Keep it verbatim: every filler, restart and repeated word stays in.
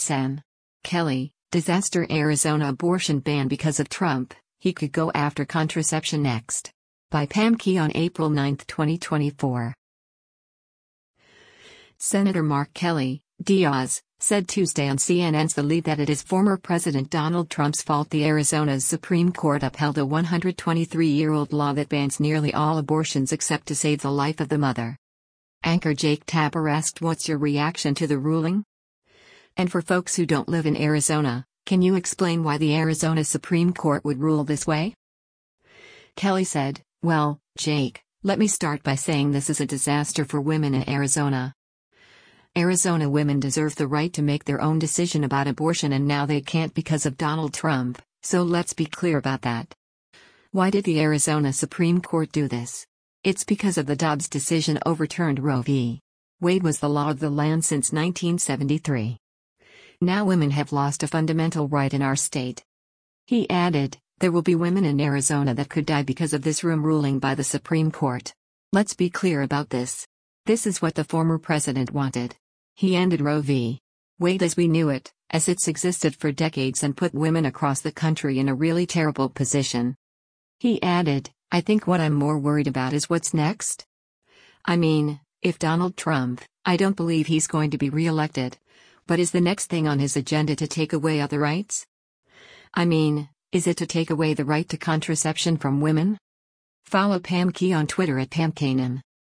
Sen. Kelly, disaster Arizona abortion ban because of Trump, he could go after contraception next. By Pam Key on April ninth twenty twenty-four. Senator Mark Kelly, Diaz, said Tuesday on C N N's The Lead that it is former President Donald Trump's fault the Arizona's Supreme Court upheld a one hundred twenty-three-year-old law that bans nearly all abortions except to save the life of the mother. Anchor Jake Tapper asked, what's your reaction to the ruling? And for folks who don't live in Arizona, can you explain why the Arizona Supreme Court would rule this way? Kelly said, well, Jake, let me start by saying this is a disaster for women in Arizona. Arizona women deserve the right to make their own decision about abortion, and now they can't because of Donald Trump, so let's be clear about that. Why did the Arizona Supreme Court do this? It's because of the Dobbs decision overturned Roe v. Wade was the law of the land since nineteen seventy-three. Now women have lost a fundamental right in our state. He added, there will be women in Arizona that could die because of this ruling by the Supreme Court. Let's be clear about this. This is what the former president wanted. He ended Roe v. Wade as we knew it, as it's existed for decades, and put women across the country in a really terrible position. He added, I think what I'm more worried about is what's next. I mean, if Donald Trump, I don't believe he's going to be re-elected, but is the next thing on his agenda to take away other rights? I mean, is it to take away the right to contraception from women? Follow Pam Key on Twitter at Pam Kanan.